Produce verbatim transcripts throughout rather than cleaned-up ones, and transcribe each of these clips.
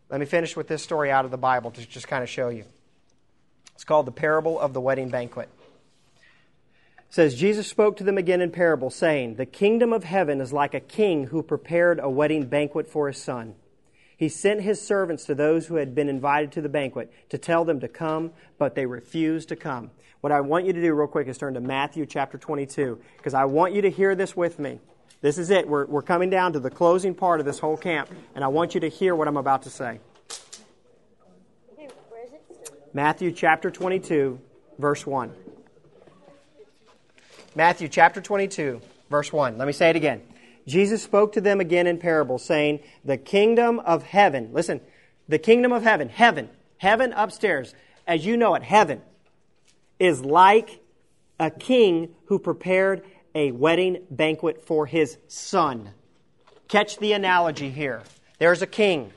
Let me finish with this story out of the Bible to just kind of show you. It's called the parable of the wedding banquet. It says, Jesus spoke to them again in parable, saying, the kingdom of heaven is like a king who prepared a wedding banquet for his son. He sent his servants to those who had been invited to the banquet to tell them to come, but they refused to come. What I want you to do real quick is turn to Matthew chapter twenty-two, because I want you to hear this with me. This is it. We're, we're coming down to the closing part of this whole camp, and I want you to hear what I'm about to say. Where is it? Matthew chapter twenty-two, verse one. Matthew chapter twenty-two, verse one. Let me say it again. Jesus spoke to them again in parable, saying, the kingdom of heaven, listen, the kingdom of heaven, heaven, heaven upstairs, as you know it, heaven, is like a king who prepared a wedding banquet for his son. Catch the analogy here. There's a king.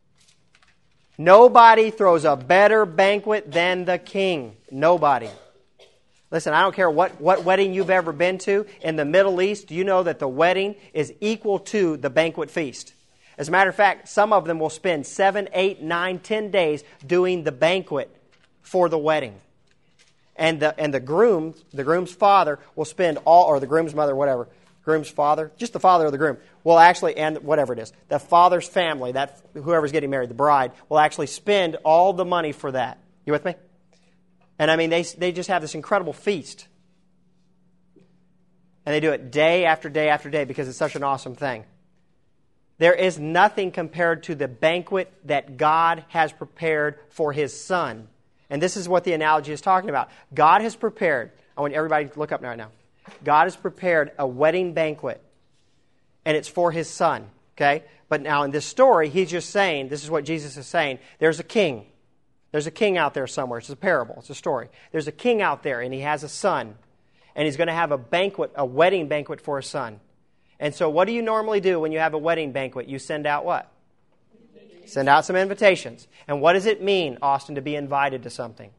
Nobody throws a better banquet than the king. Nobody. Listen, I don't care what, what wedding you've ever been to. In the Middle East, you know that the wedding is equal to the banquet feast. As a matter of fact, some of them will spend seven, eight, nine, ten days doing the banquet for the wedding. And the and the groom, the groom's father will spend all, or the groom's mother, whatever, groom's father, just the father of the groom, will actually, and whatever it is, the father's family, that whoever's getting married, the bride, will actually spend all the money for that. You with me? And I mean, they they just have this incredible feast. And they do it day after day after day because it's such an awesome thing. There is nothing compared to the banquet that God has prepared for His Son. And this is what the analogy is talking about. God has prepared, I want everybody to look up right now. God has prepared a wedding banquet. And it's for His Son. Okay? But now in this story, He's just saying, this is what Jesus is saying, there's a king. There's a king out there somewhere. It's a parable. It's a story. There's a king out there, and he has a son. And he's going to have a banquet, a wedding banquet for his son. And so what do you normally do when you have a wedding banquet? You send out what? Send out some invitations. And what does it mean, Austin, to be invited to something?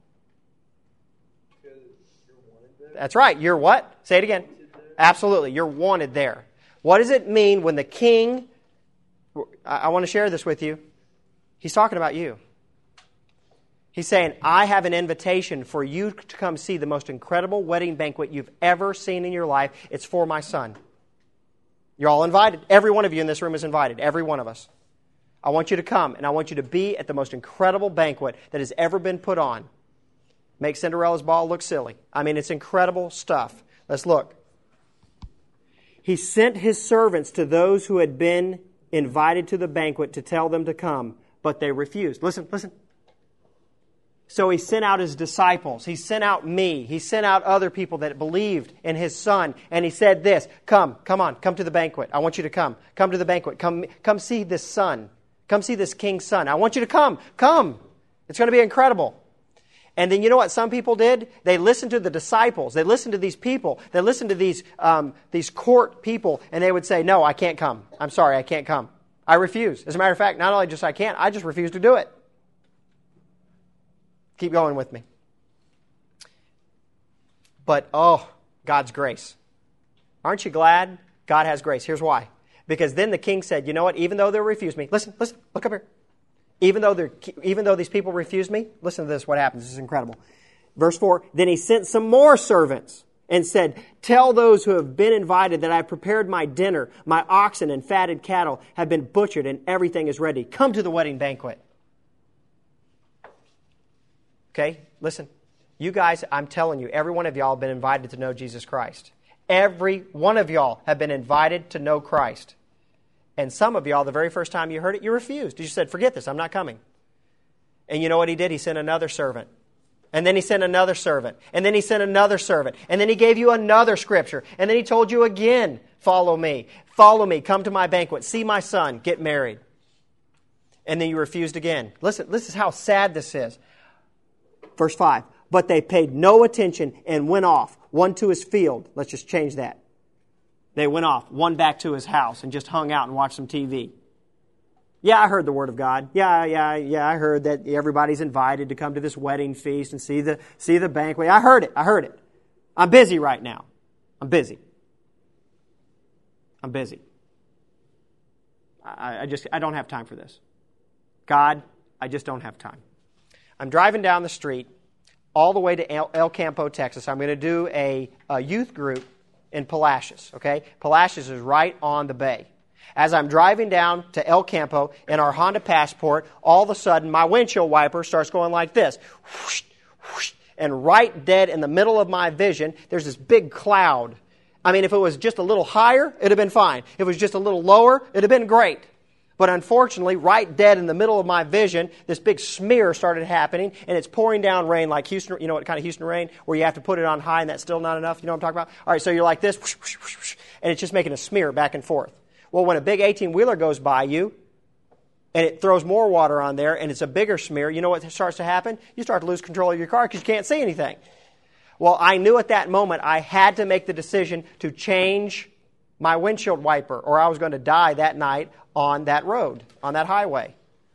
That's right. You're what? Say it again. Absolutely. You're wanted there. What does it mean when the king... I, I want to share this with you. He's talking about you. He's saying, I have an invitation for you to come see the most incredible wedding banquet you've ever seen in your life. It's for my son. You're all invited. Every one of you in this room is invited. Every one of us. I want you to come, and I want you to be at the most incredible banquet that has ever been put on. Make Cinderella's ball look silly. I mean, it's incredible stuff. Let's look. He sent his servants to those who had been invited to the banquet to tell them to come, but they refused. Listen, listen. So he sent out his disciples. He sent out me. He sent out other people that believed in his son. And he said this, come, come on, come to the banquet. I want you to come. Come to the banquet. Come, come see this son. Come see this king's son. I want you to come. Come. It's going to be incredible. And then you know what some people did? They listened to the disciples. They listened to these people. They listened to these, um, these court people. And they would say, no, I can't come. I'm sorry, I can't come. I refuse. As a matter of fact, not only just I can't, I just refuse to do it. Keep going with me. But, oh, God's grace. Aren't you glad God has grace? Here's why. Because then the king said, you know what, even though they refused me, listen, listen, look up here. Even though they're, even though these people refused me, listen to this, what happens. This is incredible. Verse four, then he sent some more servants and said, tell those who have been invited that I have prepared my dinner. My oxen and fatted cattle have been butchered and everything is ready. Come to the wedding banquet. Okay, listen. You guys, I'm telling you, every one of y'all have been invited to know Jesus Christ. Every one of y'all have been invited to know Christ. And some of y'all, the very first time you heard it, you refused. You said, forget this, I'm not coming. And you know what he did? He sent another servant. And then he sent another servant. And then he sent another servant. And then he gave you another scripture. And then he told you again, follow me. Follow me, come to my banquet. See my son, get married. And then you refused again. Listen, this is how sad this is. Verse five, but they paid no attention and went off, one to his field. Let's just change that. They went off, one back to his house and just hung out and watched some T V. Yeah, I heard the word of God. Yeah, yeah, yeah, I heard that everybody's invited to come to this wedding feast and see the see the banquet. I heard it, I heard it. I'm busy right now. I'm busy. I'm busy. I, I just, I don't have time for this. God, I just don't have time. I'm driving down the street all the way to El, El Campo, Texas. I'm going to do a, a youth group in Palacios, okay? Palacios is right on the bay. As I'm driving down to El Campo in our Honda Passport, all of a sudden my windshield wiper starts going like this. Whoosh, whoosh, and right dead in the middle of my vision, there's this big cloud. I mean, if it was just a little higher, it would have been fine. If it was just a little lower, it would have been great. But unfortunately, right dead in the middle of my vision, this big smear started happening, and it's pouring down rain like Houston, you know what kind of Houston rain, where you have to put it on high and that's still not enough? You know what I'm talking about? All right, so you're like this, whoosh, whoosh, whoosh, whoosh, and it's just making a smear back and forth. Well, when a big eighteen-wheeler goes by you, and it throws more water on there, and it's a bigger smear, you know what starts to happen? You start to lose control of your car because you can't see anything. Well, I knew at that moment I had to make the decision to change my windshield wiper, or I was going to die that night on that road, on that highway.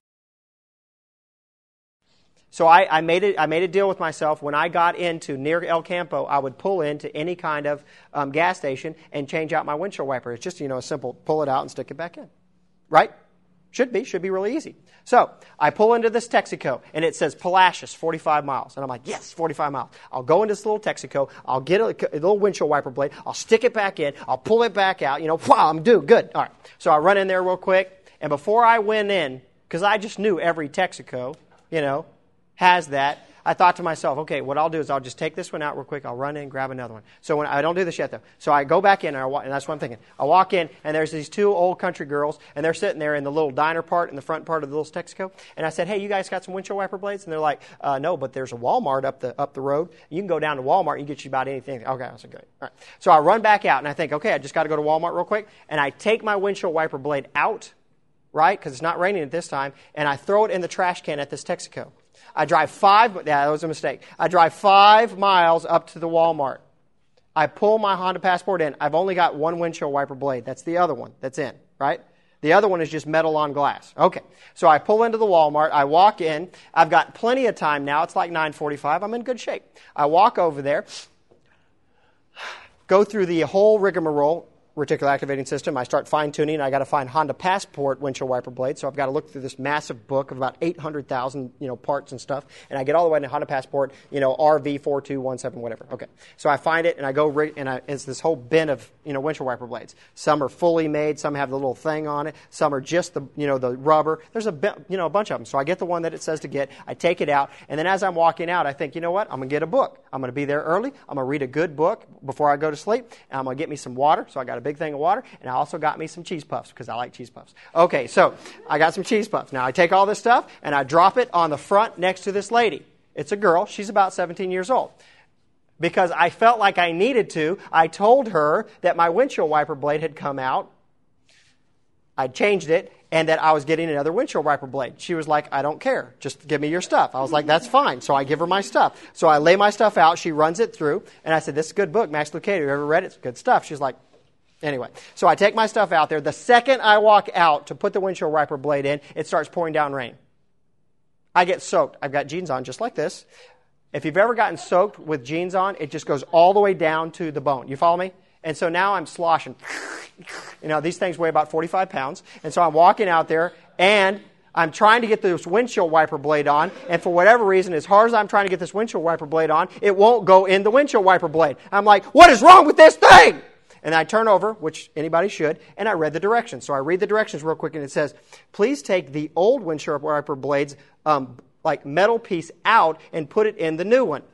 So I, I made it. I made a deal with myself. When I got into near El Campo, I would pull into any kind of um, gas station and change out my windshield wiper. It's just, you know, a simple pull it out and stick it back in. Right? Should be. Should be really easy. So I pull into this Texaco, and it says Palacios, forty-five miles. And I'm like, yes, forty-five miles. I'll go into this little Texaco. I'll get a, a little windshield wiper blade. I'll stick it back in. I'll pull it back out. You know, wow, I'm due. Good. All right. So I run in there real quick. And before I went in, because I just knew every Texaco, you know, has that, I thought to myself, okay, what I'll do is I'll just take this one out real quick. I'll run in and grab another one. So when I don't do this yet, though. So I go back in, and, I walk, and that's what I'm thinking. I walk in, and there's these two old country girls, and they're sitting there in the little diner part, in the front part of the little Texaco. And I said, hey, you guys got some windshield wiper blades? And they're like, uh, no, but there's a Walmart up the up the road. You can go down to Walmart and get you about anything. Okay, I said, great. All right. So I run back out, and I think, okay, I just got to go to Walmart real quick. And I take my windshield wiper blade out, right, because it's not raining at this time, and I throw it in the trash can at this Texaco. I drive five, yeah, that was a mistake. I drive five miles up to the Walmart. I pull my Honda Passport in. I've only got one windshield wiper blade. That's the other one that's in, right? The other one is just metal on glass. Okay. So I pull into the Walmart. I walk in. I've got plenty of time now. It's like nine forty-five. I'm in good shape. I walk over there, go through the whole rigmarole, reticular activating system. I start fine-tuning. I got to find Honda Passport windshield wiper blades. So I've got to look through this massive book of about eight hundred thousand, you know, parts and stuff. And I get all the way to Honda Passport, you know, R V four two one seven, whatever. Okay. So I find it, and I go, rig- and I, it's this whole bin of, you know, windshield wiper blades. Some are fully made. Some have the little thing on it. Some are just the, you know, the rubber. There's a, bi- you know, a bunch of them. So I get the one that it says to get. I take it out. And then as I'm walking out, I think, you know what? I'm going to get a book. I'm going to be there early. I'm going to read a good book before I go to sleep. And I'm going to get me some water. So I got a big thing of water. And I also got me some cheese puffs because I like cheese puffs. Okay, so I got some cheese puffs. Now I take all this stuff and I drop it on the front next to this lady. It's a girl. She's about seventeen years old. Because I felt like I needed to, I told her that my windshield wiper blade had come out. I changed it, and that I was getting another windshield wiper blade. She was like, I don't care. Just give me your stuff. I was like, that's fine. So I give her my stuff. So I lay my stuff out. She runs it through. And I said, this is a good book, Max Lucado. You ever read it? It's good stuff. She's like, anyway. So I take my stuff out there. The second I walk out to put the windshield wiper blade in, it starts pouring down rain. I get soaked. I've got jeans on just like this. If you've ever gotten soaked with jeans on, it just goes all the way down to the bone. You follow me? And so now I'm sloshing. You know, these things weigh about forty-five pounds. And so I'm walking out there, and I'm trying to get this windshield wiper blade on. And for whatever reason, as hard as I'm trying to get this windshield wiper blade on, it won't go in the windshield wiper blade. I'm like, what is wrong with this thing? And I turn over, which anybody should, and I read the directions. So I read the directions real quick, and it says, please take the old windshield wiper blade's um, like metal piece out and put it in the new one.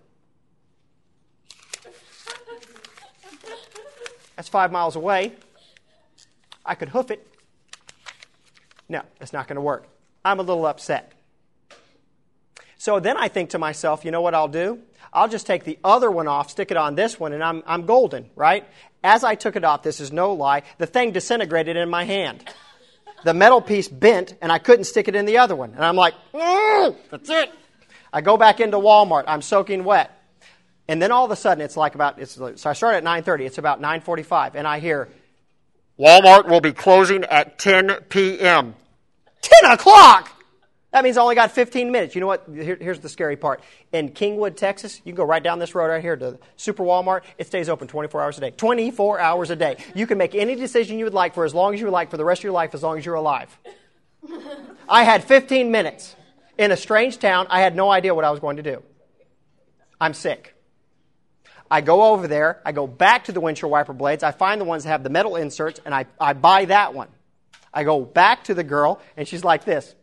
That's five miles away. I could hoof it. No, it's not going to work. I'm a little upset. So then I think to myself, you know what I'll do? I'll just take the other one off, stick it on this one, and I'm I'm golden, right? As I took it off, this is no lie, the thing disintegrated in my hand. The metal piece bent, and I couldn't stick it in the other one. And I'm like, mm, that's it. I go back into Walmart. I'm soaking wet. And then all of a sudden, it's like about, it's, so I start at nine thirty. It's about nine forty-five, and I hear, Walmart will be closing at ten p.m. ten o'clock! That means I only got fifteen minutes. You know what? Here, here's the scary part. In Kingwood, Texas, you can go right down this road right here to Super Walmart. It stays open twenty-four hours a day. twenty-four hours a day. You can make any decision you would like for as long as you would like for the rest of your life, as long as you're alive. I had fifteen minutes in a strange town. I had no idea what I was going to do. I'm sick. I go over there. I go back to the windshield wiper blades. I find the ones that have the metal inserts, and I, I buy that one. I go back to the girl, and she's like this.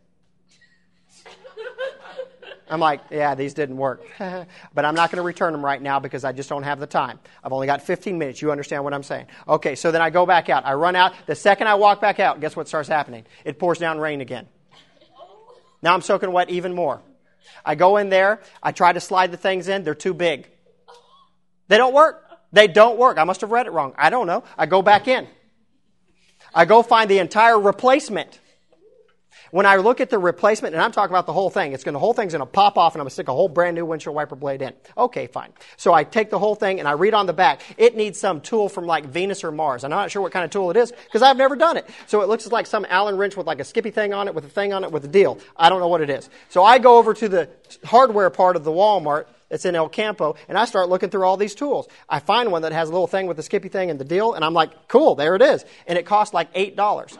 I'm like, yeah, these didn't work. But I'm not going to return them right now because I just don't have the time. I've only got fifteen minutes. You understand what I'm saying? Okay, so then I go back out. I run out. The second I walk back out, guess what starts happening? It pours down rain again. Now I'm soaking wet even more. I go in there. I try to slide the things in. They're too big. They don't work. They don't work. I must have read it wrong. I don't know. I go back in. I go find the entire replacement. When I look at the replacement, and I'm talking about the whole thing, it's going the whole thing's going to pop off, and I'm going to stick a whole brand new windshield wiper blade in. Okay, fine. So I take the whole thing, and I read on the back. It needs some tool from like Venus or Mars. I'm not sure what kind of tool it is because I've never done it. So it looks like some Allen wrench with like a skippy thing on it, with a thing on it, with a deal. I don't know what it is. So I go over to the hardware part of the Walmart. It's in El Campo, and I start looking through all these tools. I find one that has a little thing with the skippy thing and the deal, and I'm like, cool, there it is. And it costs like eight dollars.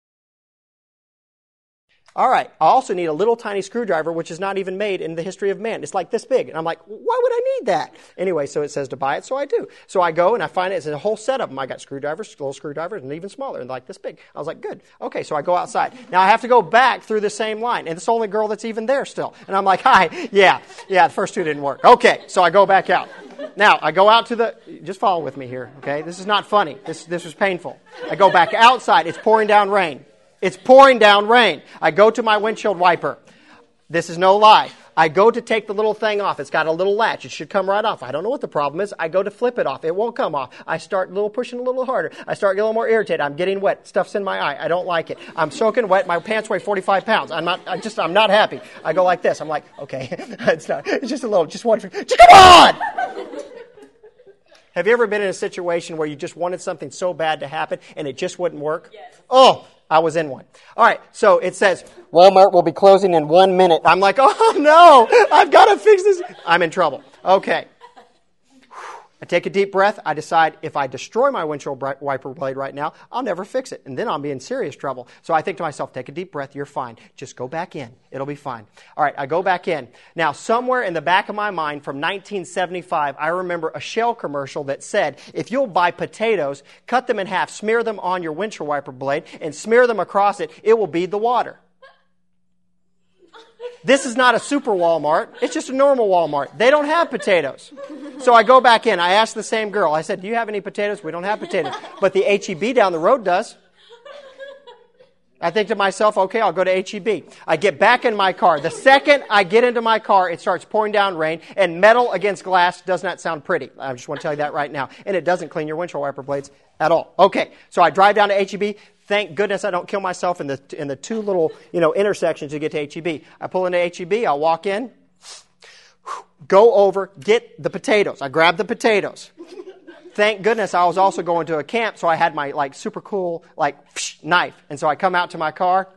All right, I also need a little tiny screwdriver, which is not even made in the history of man. It's like this big. And I'm like, why would I need that? Anyway, so it says to buy it, so I do. So I go and I find it. It's a whole set of them. I got screwdrivers, little screwdrivers, and even smaller, and like this big. I was like, good. Okay, so I go outside. Now I have to go back through the same line, and it's the only girl that's even there still. And I'm like, hi, yeah, yeah, the first two didn't work. Okay, so I go back out. Now, I go out to the, just follow with me here, okay? This is not funny. This, this was painful. I go back outside. It's pouring down rain. It's pouring down rain. I go to my windshield wiper. This is no lie. I go to take the little thing off. It's got a little latch. It should come right off. I don't know what the problem is. I go to flip it off. It won't come off. I start a little pushing a little harder. I start getting a little more irritated. I'm getting wet. Stuff's in my eye. I don't like it. I'm soaking wet. My pants weigh forty-five pounds. I'm not, I just, I'm not happy. I go like this. I'm like, okay, it's not, it's just a little, just one, just come on! Have you ever been in a situation where you just wanted something so bad to happen and it just wouldn't work? Yes. Oh, I was in one. All right, so it says, Walmart will be closing in one minute. I'm like, oh no, I've got to fix this. I'm in trouble. Okay. I take a deep breath. I decide if I destroy my windshield wiper blade right now, I'll never fix it. And then I'll be in serious trouble. So I think to myself, take a deep breath. You're fine. Just go back in. It'll be fine. All right, I go back in. Now, somewhere in the back of my mind from nineteen seventy-five, I remember a Shell commercial that said, if you'll buy potatoes, cut them in half, smear them on your windshield wiper blade, and smear them across it, it will bead the water. This is not a super Walmart. It's just a normal Walmart. They don't have potatoes. So I go back in. I ask the same girl. I said, do you have any potatoes? We don't have potatoes. But the H E B down the road does. I think to myself, okay, I'll go to H E B. I get back in my car. The second I get into my car, it starts pouring down rain, and metal against glass does not sound pretty. I just want to tell you that right now. And it doesn't clean your windshield wiper blades at all. Okay, so I drive down to H E B. Thank goodness I don't kill myself in the in the two little, you know, intersections to get to H E B. I pull into H E B, I'll walk in, go over, get the potatoes. I grab the potatoes. Thank goodness I was also going to a camp, so I had my like super cool like knife. And so I come out to my car.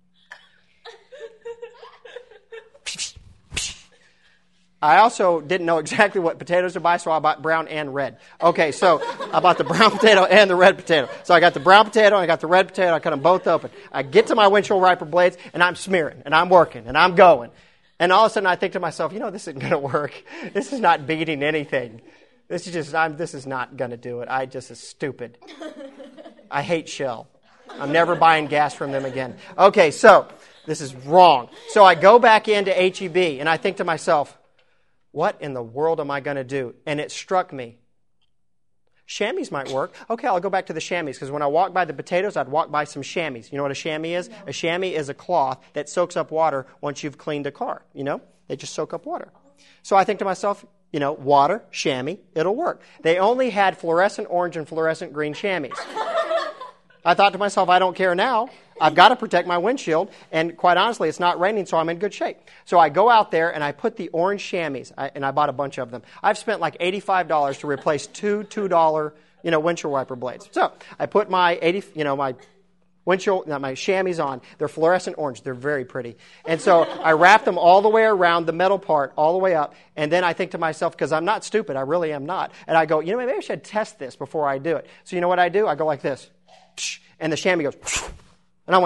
I also didn't know exactly what potatoes to buy, so I bought brown and red. Okay, so I bought the brown potato and the red potato. So I got the brown potato and I got the red potato. I cut them both open. I get to my windshield wiper blades, and I'm smearing, and I'm working, and I'm going. And all of a sudden I think to myself, you know, this isn't going to work. This is not beating anything. This is just, I'm, this is not going to do it. I just is stupid. I hate Shell. I'm never buying gas from them again. Okay, so this is wrong. So I go back into H E B, and I think to myself, what in the world am I going to do? And it struck me. Chamois might work. Okay, I'll go back to the chamois, because when I walk by the potatoes, I'd walk by some chamois. You know what a chamois is? A chamois is a cloth that soaks up water once you've cleaned a car. You know? They just soak up water. So I think to myself, you know, water, chamois, it'll work. They only had fluorescent orange and fluorescent green chamois. I thought to myself, I don't care now. I've got to protect my windshield, and quite honestly, it's not raining, so I'm in good shape. So I go out there, and I put the orange chamois, I, and I bought a bunch of them. I've spent like eighty-five dollars to replace two two dollar, you know, windshield wiper blades. So I put my eighty, you know, my windshield, no, my chamois on. They're fluorescent orange. They're very pretty. And so I wrap them all the way around the metal part, all the way up, and then I think to myself, because I'm not stupid, I really am not, and I go, you know, maybe I should test this before I do it. So you know what I do? I go like this, and the chamois goes, and I went,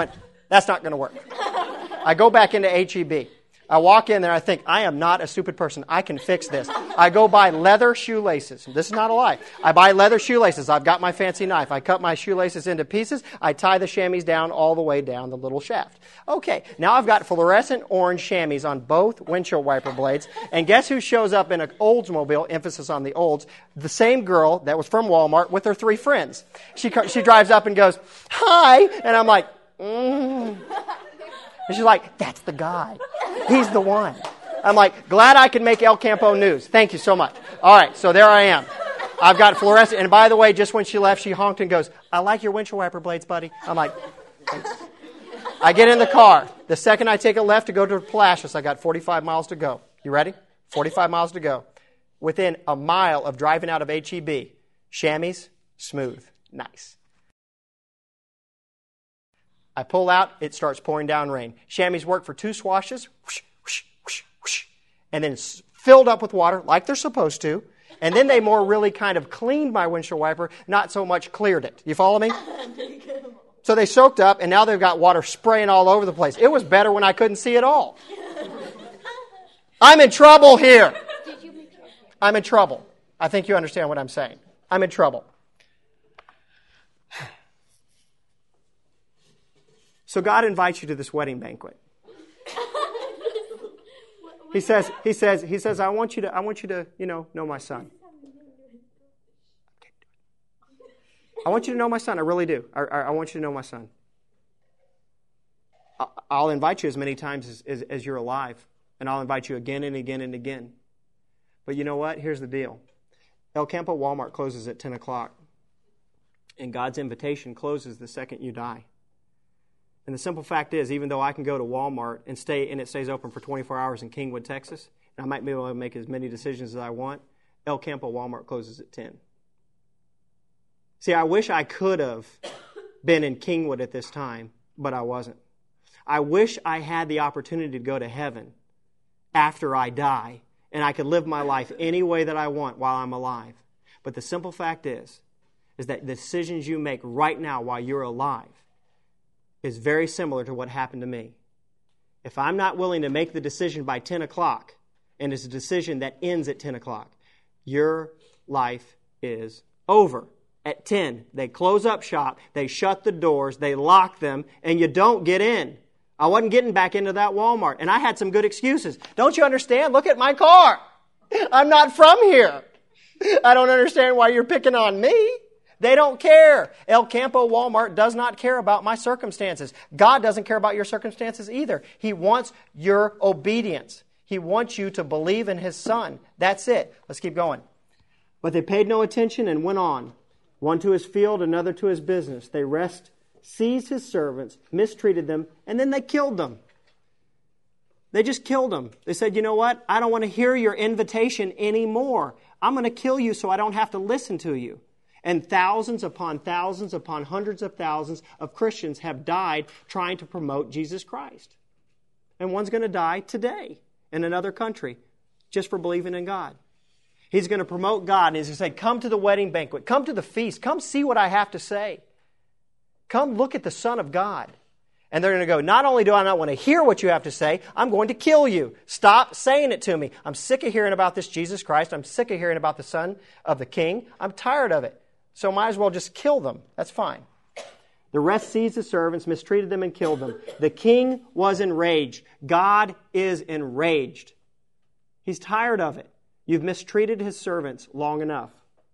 That's not going to work. I go back into H E B. I walk in there, I think, I am not a stupid person. I can fix this. I go buy leather shoelaces. This is not a lie. I buy leather shoelaces. I've got my fancy knife. I cut my shoelaces into pieces. I tie the chamois down all the way down the little shaft. Okay, now I've got fluorescent orange chamois on both windshield wiper blades. And guess who shows up in an Oldsmobile, emphasis on the Olds? The same girl that was from Walmart with her three friends. She, she drives up and goes, hi. And I'm like, mm. And she's like, that's the guy. He's the one. I'm like, glad I can make El Campo news. Thank you so much. All right, so there I am. I've got fluorescent. And by the way, just when she left, she honked and goes, I like your windshield wiper blades, buddy. I'm like, thanks. I get in the car. The second I take a left to go to Palacios, I got forty-five miles to go. You ready? forty-five miles to go. Within a mile of driving out of H E B, chamois, smooth, nice. I pull out, it starts pouring down rain. Chamois work for two swashes, whoosh, whoosh, whoosh, whoosh, and then it's filled up with water like they're supposed to. And then they more really kind of cleaned my windshield wiper, not so much cleared it. You follow me? So they soaked up, and now they've got water spraying all over the place. It was better when I couldn't see it all. I'm in trouble here. I'm in trouble. I think you understand what I'm saying. I'm in trouble. So God invites you to this wedding banquet. He says, he says, he says, I want you to, I want you to, you know, know my son. I want you to know my son. I really do. I, I, I want you to know my son. I, I'll invite you as many times as, as, as you're alive. And I'll invite you again and again and again. But you know what? Here's the deal. El Campo Walmart closes at ten o'clock. And God's invitation closes the second you die. And the simple fact is, even though I can go to Walmart and stay and it stays open for twenty-four hours in Kingwood, Texas, and I might be able to make as many decisions as I want, El Campo Walmart closes at ten. See, I wish I could have been in Kingwood at this time, but I wasn't. I wish I had the opportunity to go to heaven after I die, and I could live my life any way that I want while I'm alive. But the simple fact is, is that the decisions you make right now while you're alive is very similar to what happened to me. If I'm not willing to make the decision by ten o'clock, and it's a decision that ends at ten o'clock, your life is over. At ten, they close up shop, they shut the doors, they lock them, and you don't get in. I wasn't getting back into that Walmart, and I had some good excuses. Don't you understand? Look at my car. I'm not from here. I don't understand why you're picking on me. They don't care. El Campo Walmart does not care about my circumstances. God doesn't care about your circumstances either. He wants your obedience. He wants you to believe in His Son. That's it. Let's keep going. But they paid no attention and went on. One to his field, another to his business. They rest, seized his servants, mistreated them, and then they killed them. They just killed them. They said, you know what? I don't want to hear your invitation anymore. I'm going to kill you so I don't have to listen to you. And thousands upon thousands upon hundreds of thousands of Christians have died trying to promote Jesus Christ. And one's going to die today in another country just for believing in God. He's going to promote God and he's going to say, come to the wedding banquet, come to the feast, come see what I have to say. Come look at the Son of God. And they're going to go, not only do I not want to hear what you have to say, I'm going to kill you. Stop saying it to me. I'm sick of hearing about this Jesus Christ. I'm sick of hearing about the Son of the King. I'm tired of it. So might as well just kill them. That's fine. The rest seized the servants, mistreated them, and killed them. The king was enraged. God is enraged. He's tired of it. You've mistreated His servants long enough.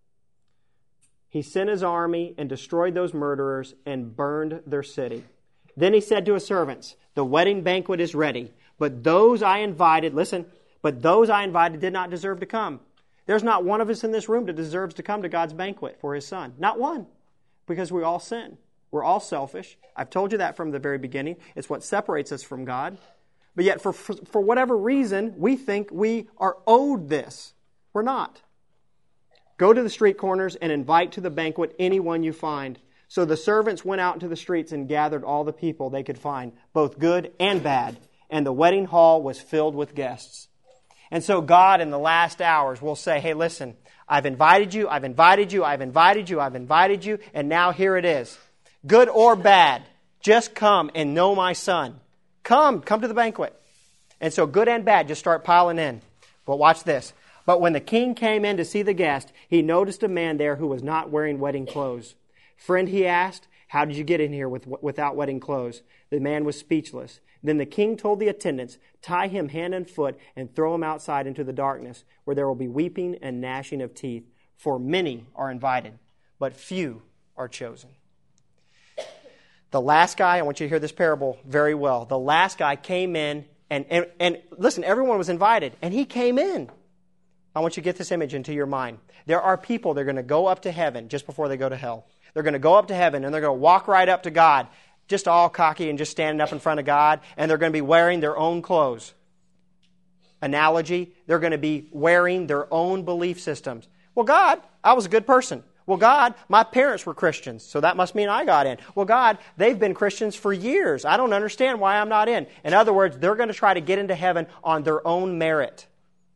He sent His army and destroyed those murderers and burned their city. Then He said to His servants, the wedding banquet is ready, but those I invited, listen, but those I invited did not deserve to come. There's not one of us in this room that deserves to come to God's banquet for His Son. Not one. Because we all sin. We're all selfish. I've told you that from the very beginning. It's what separates us from God. But yet, for, for, for whatever reason, we think we are owed this. We're not. Go to the street corners and invite to the banquet anyone you find. So the servants went out into the streets and gathered all the people they could find, both good and bad. And the wedding hall was filled with guests. And so God in the last hours will say, hey, listen, I've invited you, I've invited you, I've invited you, I've invited you, and now here it is. Good or bad, Just come and know my Son. Come, come to the banquet. And so good and bad just start piling in. But watch this. But when the king came in to see the guest, he noticed a man there who was not wearing wedding clothes. Friend, he asked, how did you get in here with, without wedding clothes? The man was speechless. Then the king told the attendants, tie him hand and foot and throw him outside into the darkness, where there will be weeping and gnashing of teeth. For many are invited, but few are chosen. The last guy, I want you to hear this parable very well. The last guy came in, and, and, and listen, everyone was invited, and he came in. I want you to get this image into your mind. There are people that are going to go up to heaven just before they go to hell. They're going to go up to heaven, and they're going to walk right up to God, just all cocky and just standing up in front of God, and they're going to be wearing their own clothes. Analogy, they're going to be wearing their own belief systems. Well, God, I was a good person. Well, God, my parents were Christians, so that must mean I got in. Well, God, they've been Christians for years. I don't understand why I'm not in. In other words, they're going to try to get into heaven on their own merit.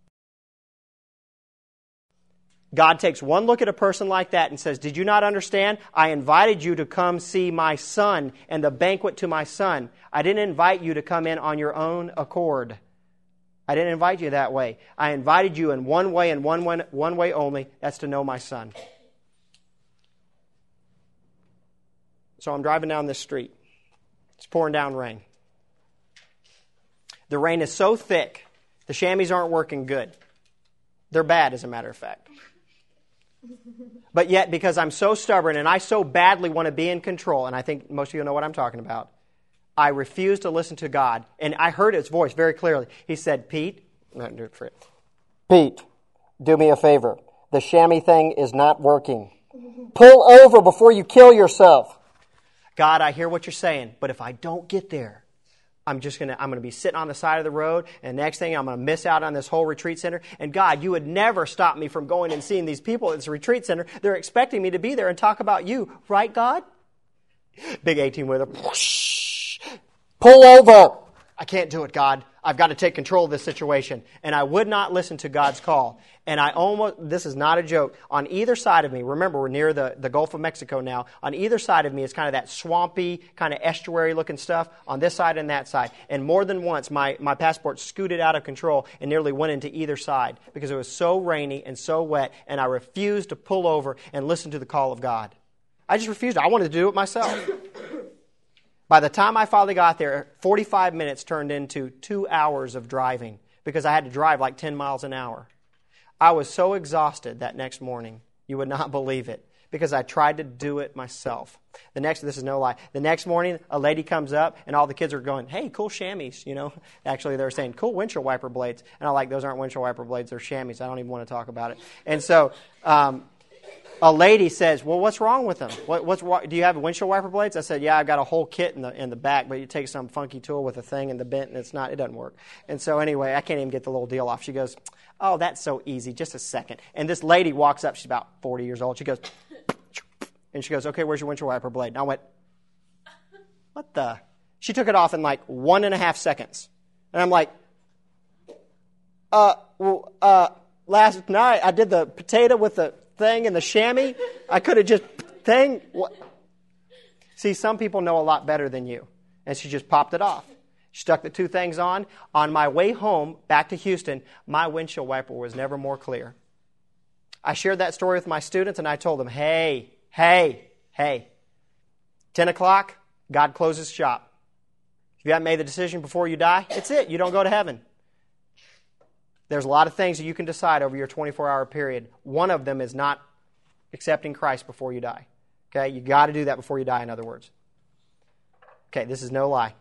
God takes one look at a person like that and says, did you not understand? I invited you to come see my Son and the banquet to my Son. I didn't invite you to come in on your own accord. I didn't invite you that way. I invited you in one way and one, one, one way only. That's to know my Son. So I'm driving down this street. It's pouring down rain. The rain is so thick, the chamois aren't working good. They're bad, as a matter of fact. But yet, because I'm so stubborn and I so badly want to be in control, and I think most of you know what I'm talking about, I refuse to listen to God. And I heard His voice very clearly. He said, Pete, not do it for it. Pete, do me a favor. The chamois thing is not working. Pull over before you kill yourself. God, I hear what you're saying, but if I don't get there, I'm just going to, I'm going to be sitting on the side of the road, and next thing I'm going to miss out on this whole retreat center. And God, you would never stop me from going and seeing these people at this retreat center. They're expecting me to be there and talk about you. Right, God? Big eighteen-wheeler. Pull over. I can't do it, God. I've got to take control of this situation. And I would not listen to God's call. And I almost, this is not a joke, on either side of me, remember we're near the, the Gulf of Mexico now, on either side of me is kind of that swampy, kind of estuary looking stuff on this side and that side. And more than once, my, my passport scooted out of control and nearly went into either side because it was so rainy and so wet, and I refused to pull over and listen to the call of God. I just refused. I wanted to do it myself. By the time I finally got there, forty-five minutes turned into two hours of driving because I had to drive like ten miles an hour. I was so exhausted that next morning, you would not believe it, because I tried to do it myself. The next, this is no lie, the next morning, a lady comes up and all the kids are going, hey, cool chamois, you know. Actually, they're saying, cool windshield wiper blades. And I'm like, those aren't windshield wiper blades, they're chamois. I don't even want to talk about it. And so, um, a lady says, well, what's wrong with them? What, what's wrong? Do you have windshield wiper blades? I said, yeah, I've got a whole kit in the in the back, but you take some funky tool with a thing in the bent, and it's not, it doesn't work. And so anyway, I can't even get the little deal off. She goes, oh, that's so easy, just a second. And this lady walks up, she's about forty years old. She goes, and she goes, okay, where's your windshield wiper blade? And I went, what the? She took it off in like one and a half seconds. And I'm like, uh, well, uh, last night I did the potato with the thing and the chamois. I could have just thing. What? See, some people know a lot better than you. And she just popped it off. She stuck the two things on. On my way home, back to Houston, my windshield wiper was never more clear. I shared that story with my students, and I told them, hey, hey, hey, ten o'clock, God closes shop. If you haven't made the decision before you die, it's it. You don't go to heaven. There's a lot of things that you can decide over your twenty-four hour period. One of them is not accepting Christ before you die. Okay, you got to do that before you die, in other words. Okay, this is no lie.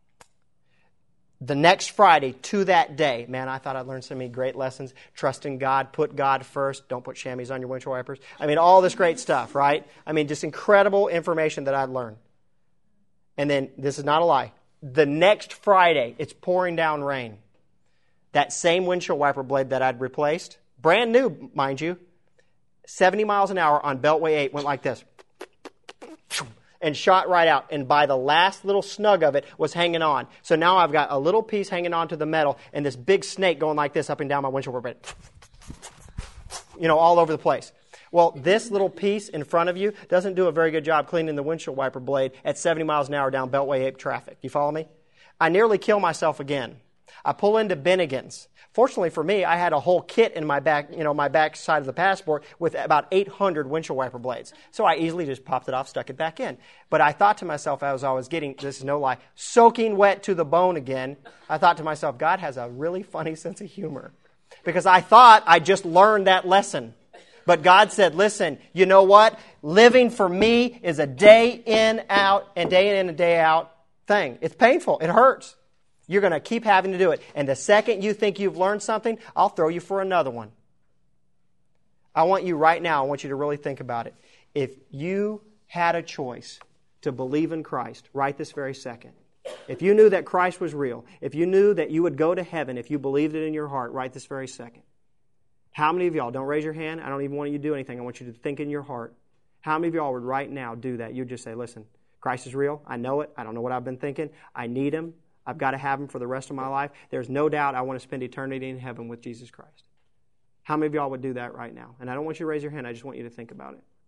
The next Friday to that day, man, I thought I'd learned so many great lessons. Trust in God, put God first, don't put chamois on your windshield wipers. I mean, all this great stuff, right? I mean, just incredible information that I'd learned. And then, this is not a lie, the next Friday, it's pouring down rain. That same windshield wiper blade that I'd replaced, brand new, mind you, seventy miles an hour on Beltway eight went like this and shot right out. And by the last little snug of it was hanging on. So now I've got a little piece hanging on to the metal and this big snake going like this up and down my windshield wiper blade. You know, all over the place. Well, this little piece in front of you doesn't do a very good job cleaning the windshield wiper blade at seventy miles an hour down Beltway eight traffic. You follow me? I nearly kill myself again. I pull into Bennigan's. Fortunately for me, I had a whole kit in my back, you know, my back side of the Passport with about eight hundred windshield wiper blades. So I easily just popped it off, stuck it back in. But I thought to myself as I was getting, this is no lie, soaking wet to the bone again, I thought to myself, God has a really funny sense of humor. Because I thought I just learned that lesson. But God said, listen, you know what? Living for me is a day in, out, and day in and day out thing. It's painful. It hurts. You're going to keep having to do it. And the second you think you've learned something, I'll throw you for another one. I want you right now, I want you to really think about it. If you had a choice to believe in Christ right this very second, if you knew that Christ was real, if you knew that you would go to heaven if you believed it in your heart right this very second, how many of y'all, don't raise your hand, I don't even want you to do anything, I want you to think in your heart, how many of y'all would right now do that? You'd just say, listen, Christ is real, I know it, I don't know what I've been thinking, I need Him, I've got to have Him for the rest of my life. There's no doubt I want to spend eternity in heaven with Jesus Christ. How many of y'all would do that right now? And I don't want you to raise your hand. I just want you to think about it.